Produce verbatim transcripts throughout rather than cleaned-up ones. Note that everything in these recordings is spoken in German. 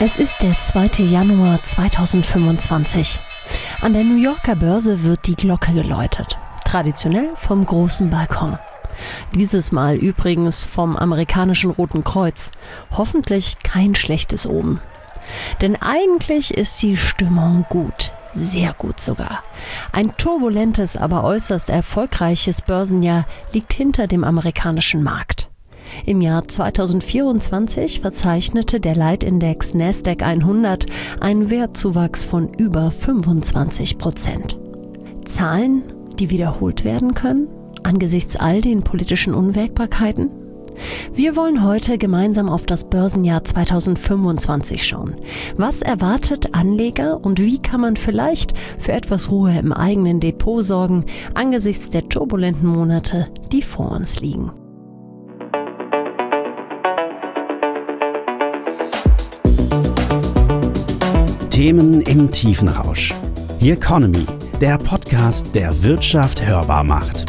Es ist der zweite Januar zweitausendfünfundzwanzig. An der New Yorker Börse wird die Glocke geläutet. Traditionell vom großen Balkon. Dieses Mal übrigens vom amerikanischen Roten Kreuz. Hoffentlich kein schlechtes Omen. Denn eigentlich ist die Stimmung gut. Sehr gut sogar. Ein turbulentes, aber äußerst erfolgreiches Börsenjahr liegt hinter dem amerikanischen Markt. Im Jahr zweitausendvierundzwanzig verzeichnete der Leitindex Nasdaq hundert einen Wertzuwachs von über fünfundzwanzig Prozent. Zahlen, die wiederholt werden können, angesichts all den politischen Unwägbarkeiten? Wir wollen heute gemeinsam auf das Börsenjahr zweitausendfünfundzwanzig schauen. Was erwartet Anleger und wie kann man vielleicht für etwas Ruhe im eigenen Depot sorgen, angesichts der turbulenten Monate, die vor uns liegen? Themen im Tiefenrausch. The Economy, der Podcast, der Wirtschaft hörbar macht.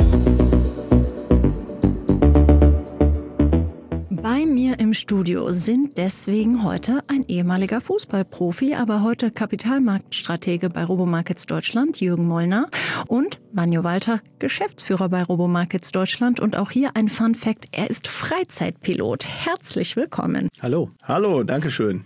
Bei mir im Studio sind deswegen heute ein ehemaliger Fußballprofi, aber heute Kapitalmarktstratege bei Robomarkets Deutschland, Jürgen Mollner, und Vanjo Walter, Geschäftsführer bei Robomarkets Deutschland. Und auch hier ein Fun Fact, er ist Freizeitpilot. Herzlich willkommen. Hallo. Hallo, danke schön.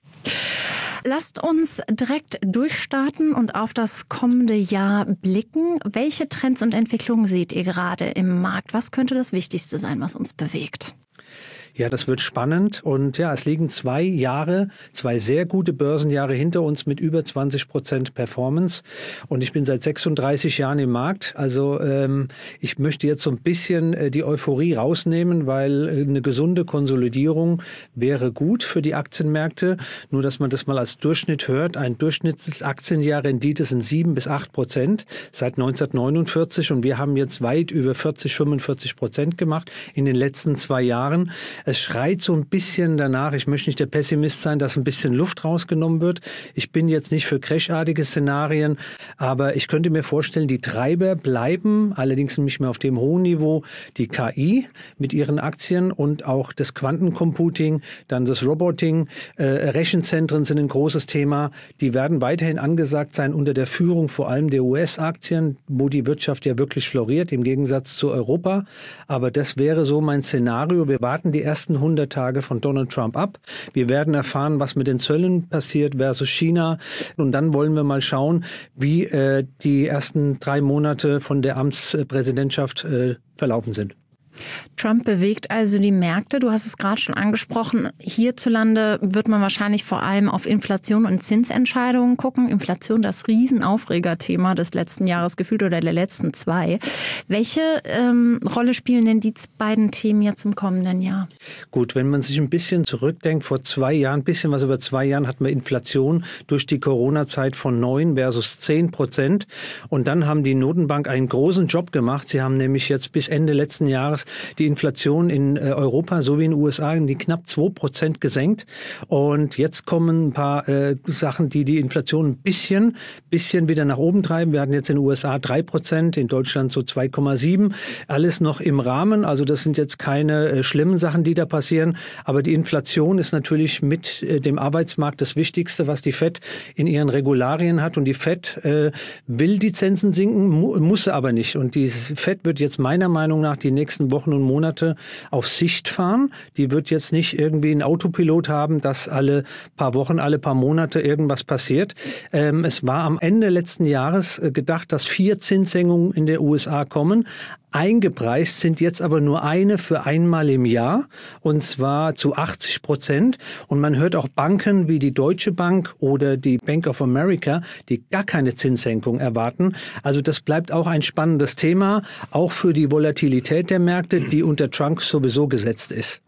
Lasst uns direkt durchstarten und auf das kommende Jahr blicken. Welche Trends und Entwicklungen seht ihr gerade im Markt? Was könnte das Wichtigste sein, was uns bewegt? Ja, das wird spannend und ja, es liegen zwei Jahre, zwei sehr gute Börsenjahre hinter uns mit über zwanzig Prozent Performance und ich bin seit sechsunddreißig Jahren im Markt, also ähm, ich möchte jetzt so ein bisschen äh, die Euphorie rausnehmen, weil äh, eine gesunde Konsolidierung wäre gut für die Aktienmärkte, nur dass man das mal als Durchschnitt hört, ein Durchschnittsaktienjahr Rendite sind sieben bis acht Prozent seit neunzehnhundertneunundvierzig und wir haben jetzt weit über vierzig, fünfundvierzig Prozent gemacht in den letzten zwei Jahren. Es schreit so ein bisschen danach, ich möchte nicht der Pessimist sein, dass ein bisschen Luft rausgenommen wird. Ich bin jetzt nicht für crashartige Szenarien, aber ich könnte mir vorstellen, die Treiber bleiben, allerdings nicht mehr auf dem hohen Niveau, die K I mit ihren Aktien und auch das Quantencomputing, dann das Roboting, äh, Rechenzentren sind ein großes Thema. Die werden weiterhin angesagt sein unter der Führung vor allem der U S-Aktien, wo die Wirtschaft ja wirklich floriert, im Gegensatz zu Europa. Aber das wäre so mein Szenario. Wir warten die ersten hundert Tage von Donald Trump ab. Wir werden erfahren, was mit den Zöllen passiert versus China. Und dann wollen wir mal schauen, wie äh, die ersten drei Monate von der Amtspräsidentschaft äh, verlaufen sind. Trump bewegt also die Märkte. Du hast es gerade schon angesprochen. Hierzulande wird man wahrscheinlich vor allem auf Inflation und Zinsentscheidungen gucken. Inflation, das Riesenaufregerthema des letzten Jahres gefühlt oder der letzten zwei. Welche ähm, Rolle spielen denn die beiden Themen jetzt im kommenden Jahr? Gut, wenn man sich ein bisschen zurückdenkt, vor zwei Jahren, ein bisschen was über zwei Jahren hatten wir Inflation durch die Corona-Zeit von neun versus zehn Prozent. Und dann haben die Notenbank einen großen Job gemacht. Sie haben nämlich jetzt bis Ende letzten Jahres die Inflation in Europa sowie in den U S A in die knapp zwei Prozent gesenkt. Und jetzt kommen ein paar äh, Sachen, die die Inflation ein bisschen, bisschen wieder nach oben treiben. Wir hatten jetzt in den U S A drei Prozent, in Deutschland so zwei Komma sieben. Alles noch im Rahmen. Also das sind jetzt keine äh, schlimmen Sachen, die da passieren. Aber die Inflation ist natürlich mit äh, dem Arbeitsmarkt das Wichtigste, was die Fed in ihren Regularien hat. Und die Fed äh, will die Zinsen sinken, mu- muss sie aber nicht. Und die Fed wird jetzt meiner Meinung nach die nächsten Wochen und Monate auf Sicht fahren. Die wird jetzt nicht irgendwie einen Autopilot haben, dass alle paar Wochen, alle paar Monate irgendwas passiert. Ähm, es war am Ende letzten Jahres äh, gedacht, dass vier Zinssenkungen in der U S A kommen. Eingepreist sind jetzt aber nur eine für einmal im Jahr und zwar zu achtzig Prozent. Und man hört auch Banken wie die Deutsche Bank oder die Bank of America, die gar keine Zinssenkung erwarten. Also das bleibt auch ein spannendes Thema, auch für die Volatilität der Märkte, die unter Trump sowieso gesetzt ist.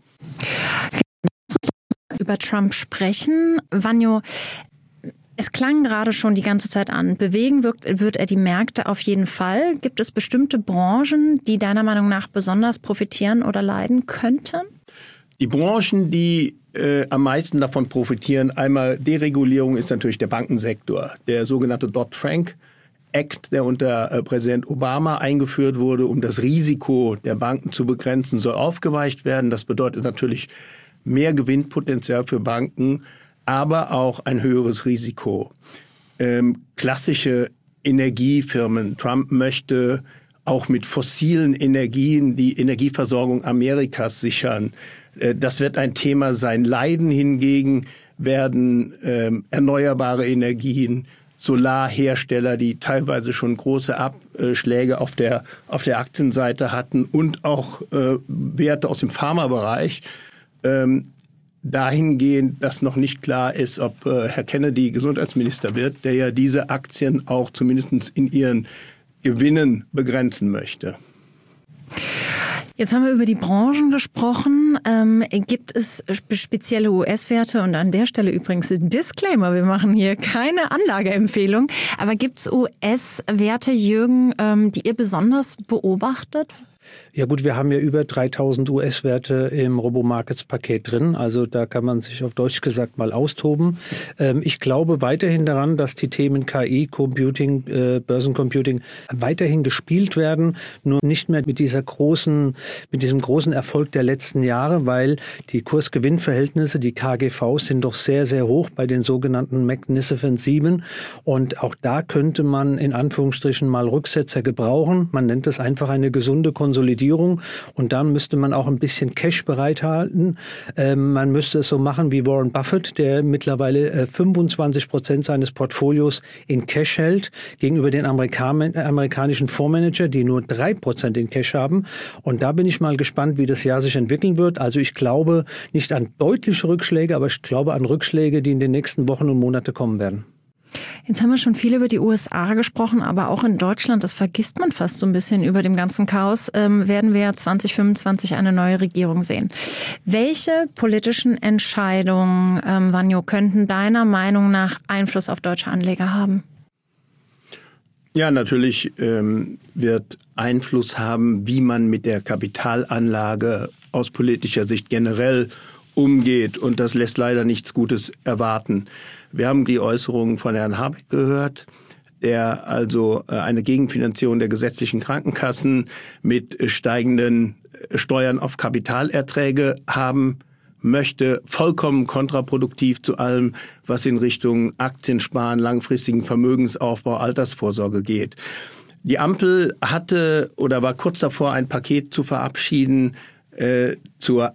Über Trump sprechen. Vanjo, es klang gerade schon die ganze Zeit an. Bewegen wird, wird er die Märkte auf jeden Fall. Gibt es bestimmte Branchen, die deiner Meinung nach besonders profitieren oder leiden könnten? Die Branchen, die äh, am meisten davon profitieren, einmal Deregulierung, ist natürlich der Bankensektor. Der sogenannte Dodd-Frank Act, der unter äh, Präsident Obama eingeführt wurde, um das Risiko der Banken zu begrenzen, soll aufgeweicht werden. Das bedeutet natürlich mehr Gewinnpotenzial für Banken. aber auch ein höheres Risiko. Ähm, klassische Energiefirmen, Trump möchte auch mit fossilen Energien die Energieversorgung Amerikas sichern. Äh, das wird ein Thema sein. Leiden hingegen werden ähm, erneuerbare Energien, Solarhersteller, die teilweise schon große Abschläge auf der, auf der Aktienseite hatten und auch äh, Werte aus dem Pharmabereich. Ähm, dahingehend, dass noch nicht klar ist, ob äh, Herr Kennedy Gesundheitsminister wird, der ja diese Aktien auch zumindest in ihren Gewinnen begrenzen möchte. Jetzt haben wir über die Branchen gesprochen. Ähm, gibt es spezielle U S-Werte? Und an der Stelle übrigens ein Disclaimer, wir machen hier keine Anlageempfehlung. Aber gibt es U S-Werte, Jürgen, ähm, die ihr besonders beobachtet? Ja gut, wir haben ja über dreitausend U S-Werte im Robo-Markets-Paket drin. Also da kann man sich auf Deutsch gesagt mal austoben. Ähm, ich glaube weiterhin daran, dass die Themen K I, Computing, äh, Börsencomputing weiterhin gespielt werden. Nur nicht mehr mit dieser großen, mit diesem großen Erfolg der letzten Jahre, weil die Kurs-Gewinn-Verhältnisse, die K G Vs, sind doch sehr, sehr hoch bei den sogenannten Magnificent Sieben. Und auch da könnte man in Anführungsstrichen mal Rücksetzer gebrauchen. Man nennt das einfach eine gesunde Konsolidierung. Und dann müsste man auch ein bisschen Cash bereithalten. Ähm, man müsste es so machen wie Warren Buffett, der mittlerweile äh, fünfundzwanzig Prozent seines Portfolios in Cash hält, gegenüber den Amerikan- amerikanischen Fondsmanager, die nur drei Prozent in Cash haben. Und da bin ich mal gespannt, wie das Jahr sich entwickeln wird. Also ich glaube nicht an deutliche Rückschläge, aber ich glaube an Rückschläge, die in den nächsten Wochen und Monaten kommen werden. Jetzt haben wir schon viel über die U S A gesprochen, aber auch in Deutschland, das vergisst man fast so ein bisschen über dem ganzen Chaos, ähm, werden wir zwanzig fünfundzwanzig eine neue Regierung sehen. Welche politischen Entscheidungen, ähm, Vanyo, könnten deiner Meinung nach Einfluss auf deutsche Anleger haben? Ja, natürlich ähm, wird Einfluss haben, wie man mit der Kapitalanlage aus politischer Sicht generell umgeht. Und das lässt leider nichts Gutes erwarten. Wir haben die Äußerungen von Herrn Habeck gehört, der also eine Gegenfinanzierung der gesetzlichen Krankenkassen mit steigenden Steuern auf Kapitalerträge haben möchte. Vollkommen kontraproduktiv zu allem, was in Richtung Aktiensparen, langfristigen Vermögensaufbau, Altersvorsorge geht. Die Ampel hatte oder war kurz davor, ein Paket zu verabschieden äh, zur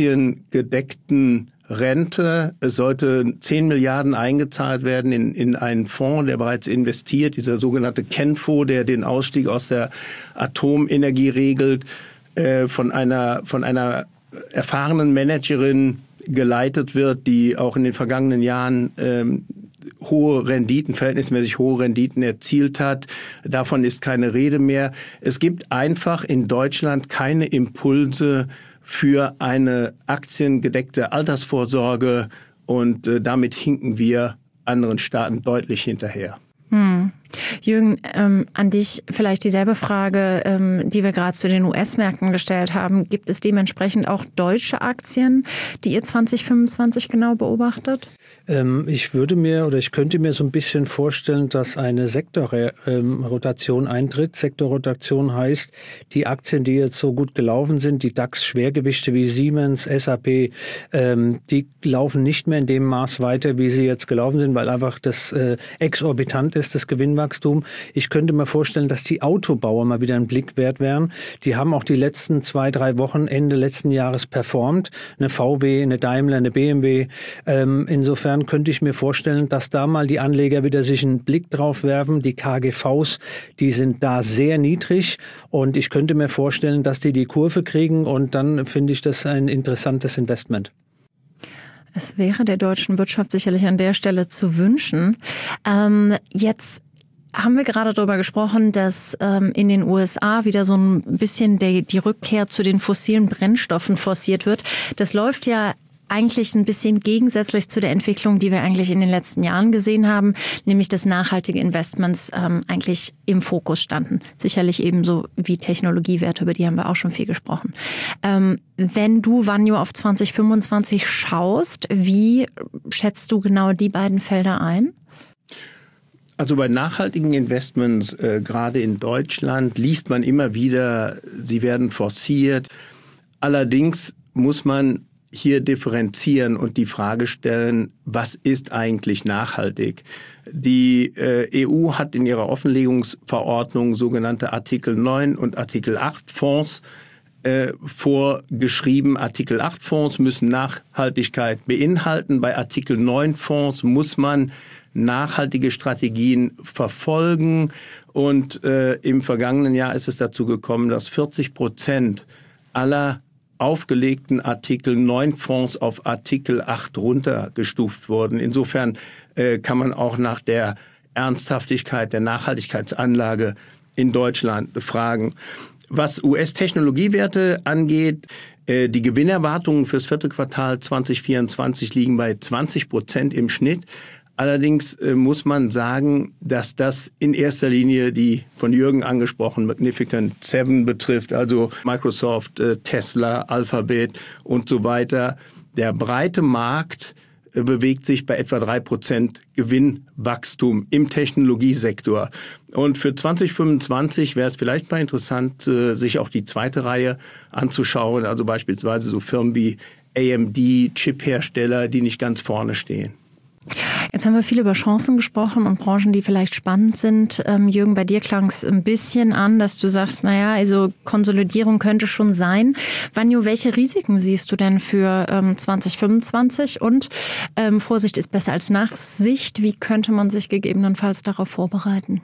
aktiengedeckten Rente. Es sollte zehn Milliarden eingezahlt werden in, in einen Fonds, der bereits investiert, dieser sogenannte Kenfo, der den Ausstieg aus der Atomenergie regelt, äh, von einer, von einer erfahrenen Managerin geleitet wird, die auch in den vergangenen Jahren ähm, hohe Renditen, verhältnismäßig hohe Renditen erzielt hat. Davon ist keine Rede mehr. Es gibt einfach in Deutschland keine Impulse für eine aktiengedeckte Altersvorsorge und äh, damit hinken wir anderen Staaten deutlich hinterher. Hm. Jürgen, ähm, an dich vielleicht dieselbe Frage, ähm, die wir gerade zu den U S-Märkten gestellt haben. Gibt es dementsprechend auch deutsche Aktien, die ihr zwanzig fünfundzwanzig genau beobachtet? Ähm, ich würde mir oder ich könnte mir so ein bisschen vorstellen, dass eine Sektorrotation ähm, eintritt. Sektorrotation heißt, die Aktien, die jetzt so gut gelaufen sind, die DAX-Schwergewichte wie Siemens, S A P, ähm, die laufen nicht mehr in dem Maß weiter, wie sie jetzt gelaufen sind, weil einfach das äh, exorbitant ist, das Gewinnwachstum. Ich könnte mir vorstellen, dass die Autobauer mal wieder ein Blick wert wären. Die haben auch die letzten zwei, drei Wochen Ende letzten Jahres performt. Eine V W, eine Daimler, eine B M W. Ähm, insofern könnte ich mir vorstellen, dass da mal die Anleger wieder sich einen Blick drauf werfen. Die K G Vs, die sind da sehr niedrig und ich könnte mir vorstellen, dass die die Kurve kriegen und dann finde ich das ein interessantes Investment. Es wäre der deutschen Wirtschaft sicherlich an der Stelle zu wünschen. Ähm, jetzt haben wir gerade darüber gesprochen, dass ähm, in den U S A wieder so ein bisschen der, die Rückkehr zu den fossilen Brennstoffen forciert wird. Das läuft ja eigentlich ein bisschen gegensätzlich zu der Entwicklung, die wir eigentlich in den letzten Jahren gesehen haben, nämlich dass nachhaltige Investments ähm, eigentlich im Fokus standen. Sicherlich ebenso wie Technologiewerte, über die haben wir auch schon viel gesprochen. Ähm, wenn du, Vanyo, auf zwanzig fünfundzwanzig schaust, wie schätzt du genau die beiden Felder ein? Also bei nachhaltigen Investments, äh, gerade in Deutschland, liest man immer wieder, sie werden forciert. Allerdings muss man hier differenzieren und die Frage stellen, was ist eigentlich nachhaltig? Die äh, E U hat in ihrer Offenlegungsverordnung sogenannte Artikel neun und Artikel acht Fonds äh, vorgeschrieben. Artikel acht Fonds müssen Nachhaltigkeit beinhalten. Bei Artikel neun Fonds muss man nachhaltige Strategien verfolgen. Und äh, im vergangenen Jahr ist es dazu gekommen, dass vierzig Prozent aller aufgelegten Artikel neun Fonds auf Artikel acht runtergestuft wurden. Insofern äh, kann man auch nach der Ernsthaftigkeit der Nachhaltigkeitsanlage in Deutschland fragen. Was U S-Technologiewerte angeht, äh, die Gewinnerwartungen fürs vierte Quartal zwanzig vierundzwanzig liegen bei zwanzig Prozent im Schnitt. Allerdings äh, muss man sagen, dass das in erster Linie die von Jürgen angesprochenen Magnificent Seven betrifft, also Microsoft, äh, Tesla, Alphabet und so weiter. Der breite Markt äh, bewegt sich bei etwa drei Prozent Gewinnwachstum im Technologiesektor. Und für zwanzig fünfundzwanzig wäre es vielleicht mal interessant, äh, sich auch die zweite Reihe anzuschauen, also beispielsweise so Firmen wie A M D, Chiphersteller, die nicht ganz vorne stehen. Jetzt haben wir viel über Chancen gesprochen und Branchen, die vielleicht spannend sind. Ähm, Jürgen, bei dir klang es ein bisschen an, dass du sagst, naja, also Konsolidierung könnte schon sein. Vanjo, welche Risiken siehst du denn für ähm, zwanzig fünfundzwanzig? Und ähm, Vorsicht ist besser als Nachsicht. Wie könnte man sich gegebenenfalls darauf vorbereiten?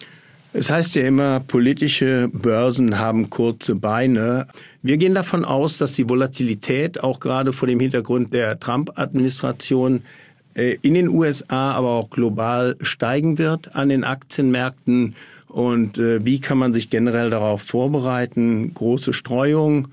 Es heißt ja immer, politische Börsen haben kurze Beine. Wir gehen davon aus, dass die Volatilität auch gerade vor dem Hintergrund der Trump-Administration in den U S A, aber auch global steigen wird an den Aktienmärkten. Und äh, wie kann man sich generell darauf vorbereiten? Große Streuung,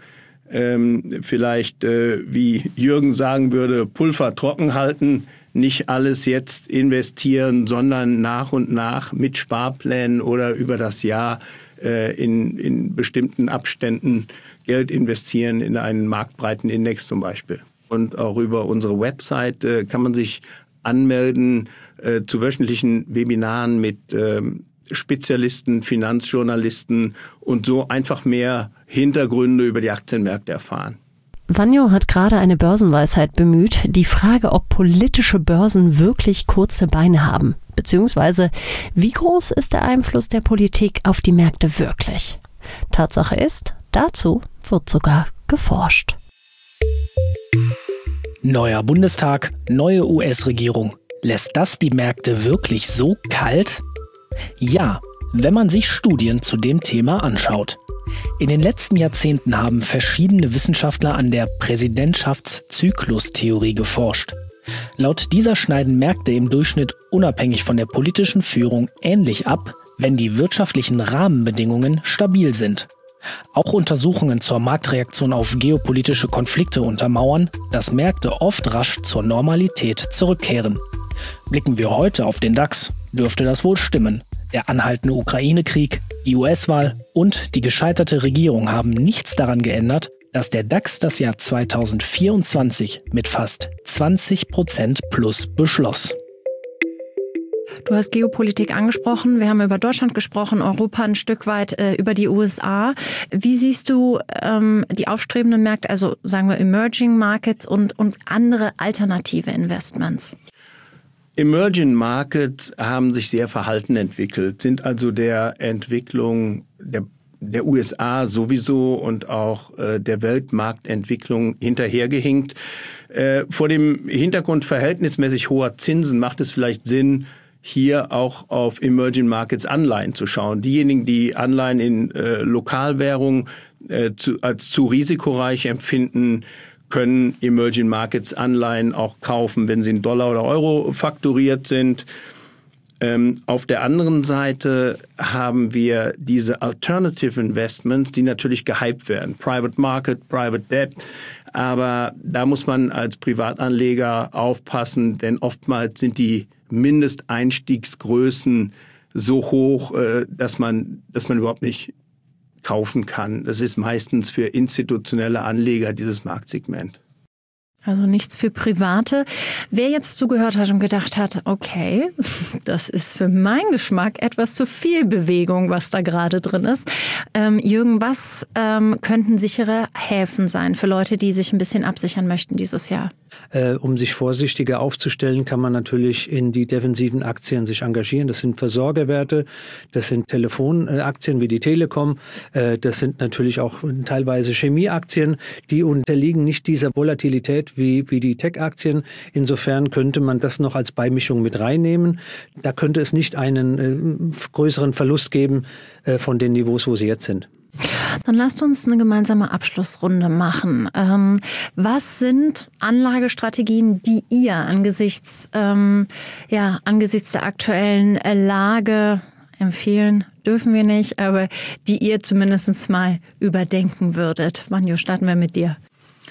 ähm, vielleicht, äh, wie Jürgen sagen würde, Pulver trocken halten, nicht alles jetzt investieren, sondern nach und nach mit Sparplänen oder über das Jahr äh, in, in bestimmten Abständen Geld investieren, in einen marktbreiten Index zum Beispiel. Und auch über unsere Website äh, kann man sich anmelden äh, zu wöchentlichen Webinaren mit äh, Spezialisten, Finanzjournalisten und so einfach mehr Hintergründe über die Aktienmärkte erfahren. Vanjo hat gerade eine Börsenweisheit bemüht, die Frage, ob politische Börsen wirklich kurze Beine haben, beziehungsweise wie groß ist der Einfluss der Politik auf die Märkte wirklich? Tatsache ist, dazu wird sogar geforscht. Neuer Bundestag, neue U S-Regierung. Lässt das die Märkte wirklich so kalt? Ja, wenn man sich Studien zu dem Thema anschaut. In den letzten Jahrzehnten haben verschiedene Wissenschaftler an der Präsidentschaftszyklustheorie geforscht. Laut dieser schneiden Märkte im Durchschnitt unabhängig von der politischen Führung ähnlich ab, wenn die wirtschaftlichen Rahmenbedingungen stabil sind. Auch Untersuchungen zur Marktreaktion auf geopolitische Konflikte untermauern, dass Märkte oft rasch zur Normalität zurückkehren. Blicken wir heute auf den DAX, dürfte das wohl stimmen. Der anhaltende Ukraine-Krieg, die U S-Wahl und die gescheiterte Regierung haben nichts daran geändert, dass der DAX das Jahr zweitausendvierundzwanzig mit fast zwanzig Prozent plus beschloss. Du hast Geopolitik angesprochen, wir haben über Deutschland gesprochen, Europa ein Stück weit, äh, über die U S A. Wie siehst du ähm, die aufstrebenden Märkte, also sagen wir Emerging Markets und, und andere alternative Investments? Emerging Markets haben sich sehr verhalten entwickelt, sind also der Entwicklung der, der U S A sowieso und auch äh, der Weltmarktentwicklung hinterhergehinkt. Äh, vor dem Hintergrund verhältnismäßig hoher Zinsen macht es vielleicht Sinn, hier auch auf Emerging Markets Anleihen zu schauen. Diejenigen, die Anleihen in äh, Lokalwährung äh, zu, als zu risikoreich empfinden, können Emerging Markets Anleihen auch kaufen, wenn sie in Dollar oder Euro fakturiert sind. Ähm, auf der anderen Seite haben wir diese Alternative Investments, die natürlich gehypt werden. Private Market, Private Debt. Aber da muss man als Privatanleger aufpassen, denn oftmals sind die Mindesteinstiegsgrößen so hoch, dass man, dass man überhaupt nicht kaufen kann. Das ist meistens für institutionelle Anleger dieses Marktsegment. Also nichts für Private. Wer jetzt zugehört hat und gedacht hat, okay, das ist für meinen Geschmack etwas zu viel Bewegung, was da gerade drin ist. Ähm, Jürgen, was ähm, könnten sichere Häfen sein für Leute, die sich ein bisschen absichern möchten dieses Jahr? Äh, um sich vorsichtiger aufzustellen, kann man natürlich in die defensiven Aktien sich engagieren. Das sind Versorgerwerte, das sind Telefonaktien wie die Telekom, äh, das sind natürlich auch teilweise Chemieaktien, die unterliegen nicht dieser Volatilität wie, wie die Tech-Aktien. Insofern könnte man das noch als Beimischung mit reinnehmen. Da könnte es nicht einen äh, größeren Verlust geben äh, von den Niveaus, wo sie jetzt sind. Dann lasst uns eine gemeinsame Abschlussrunde machen. Ähm, was sind Anlagestrategien, die ihr angesichts, ähm, ja, angesichts der aktuellen Lage empfehlen, dürfen wir nicht, aber die ihr zumindest mal überdenken würdet? Vanjo, starten wir mit dir.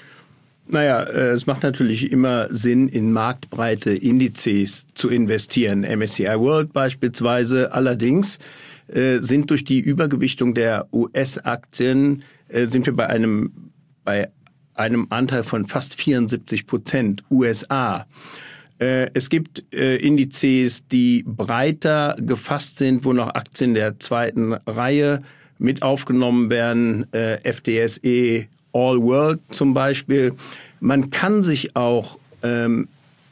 Naja, es macht natürlich immer Sinn, in marktbreite Indizes zu investieren. M S C I World beispielsweise. Allerdings äh, sind durch die Übergewichtung der U S-Aktien äh, sind wir bei einem, bei einem Anteil von fast vierundsiebzig Prozent U S A. Äh, es gibt äh, Indizes, die breiter gefasst sind, wo noch Aktien der zweiten Reihe mit aufgenommen werden. Äh, F T S E All World zum Beispiel. Man kann sich auch ähm,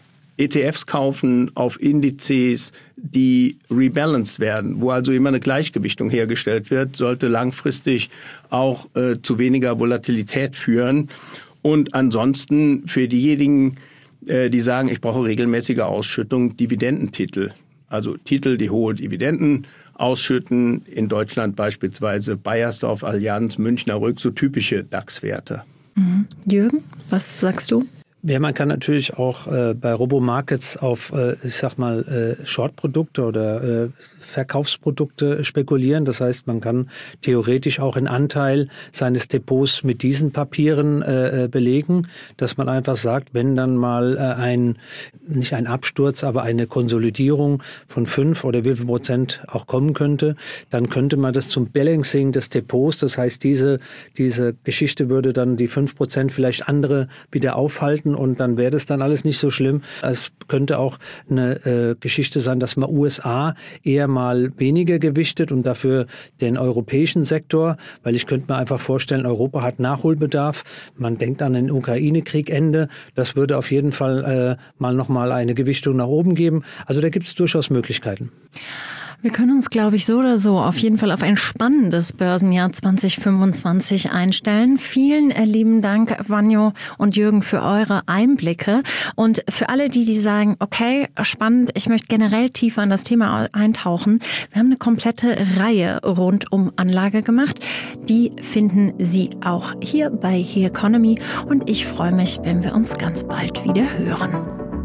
E T Fs kaufen auf Indizes, die rebalanced werden, wo also immer eine Gleichgewichtung hergestellt wird, sollte langfristig auch äh, zu weniger Volatilität führen. Und ansonsten für diejenigen, äh, die sagen, ich brauche regelmäßige Ausschüttung, Dividendentitel. Also Titel, die hohe Dividenden ausschütten, in Deutschland beispielsweise Bayersdorf, Allianz, Münchner Rück, so typische DAX-Werte. Mhm. Jürgen, was sagst du? Ja, man kann natürlich auch äh, bei Robo-Markets auf, äh, ich sag mal, äh, Short-Produkte oder äh, Verkaufsprodukte spekulieren. Das heißt, man kann theoretisch auch einen Anteil seines Depots mit diesen Papieren äh, belegen, dass man einfach sagt, wenn dann mal äh, ein, nicht ein Absturz, aber eine Konsolidierung von fünf oder wie viel Prozent auch kommen könnte, dann könnte man das zum Balancing des Depots, das heißt, diese, diese Geschichte würde dann die fünf Prozent vielleicht andere wieder aufhalten, und dann wäre das dann alles nicht so schlimm. Es könnte auch eine äh, Geschichte sein, dass man U S A eher mal weniger gewichtet und dafür den europäischen Sektor, weil ich könnte mir einfach vorstellen, Europa hat Nachholbedarf. Man denkt an den Ukraine-Krieg-Ende. Das würde auf jeden Fall äh, mal nochmal eine Gewichtung nach oben geben. Also da gibt es durchaus Möglichkeiten. Wir können uns, glaube ich, so oder so auf jeden Fall auf ein spannendes Börsenjahr zwanzig fünfundzwanzig einstellen. Vielen lieben Dank, Vanjo und Jürgen, für eure Einblicke. Und für alle, die, die sagen, okay, spannend, ich möchte generell tiefer in das Thema eintauchen. Wir haben eine komplette Reihe rund um Anlage gemacht. Die finden Sie auch hier bei He Economy. Und ich freue mich, wenn wir uns ganz bald wieder hören.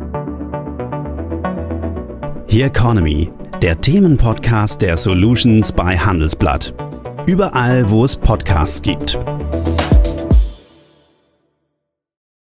He Economy, der Themenpodcast der Solutions bei Handelsblatt. Überall, wo es Podcasts gibt.